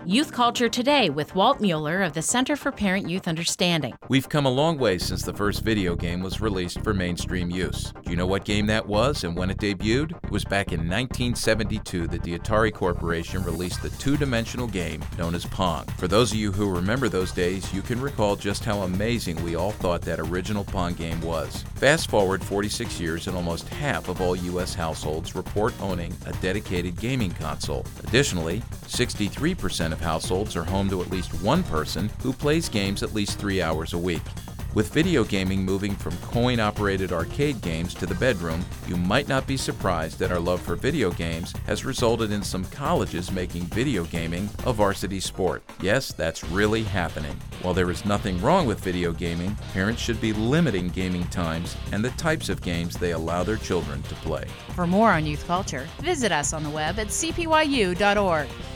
Youth Culture Today with Walt Mueller of the Center for Parent-Youth Understanding. We've come a long way since the first video game was released for mainstream use. Do you know what game that was and when it debuted? It was back in 1972 that the Atari Corporation released the two-dimensional game known as Pong. For those of you who remember those days, you can recall just how amazing we all thought that original Pong game was. Fast forward 46 years and almost half of all U.S. households report owning a dedicated gaming console. Additionally, 63% of households are home to at least one person who plays games at least 3 hours a week. With video gaming moving from coin-operated arcade games to the bedroom, you might not be surprised that our love for video games has resulted in some colleges making video gaming a varsity sport. Yes, that's really happening. While there is nothing wrong with video gaming, parents should be limiting gaming times and the types of games they allow their children to play. For more on youth culture, visit us on the web at cpyu.org.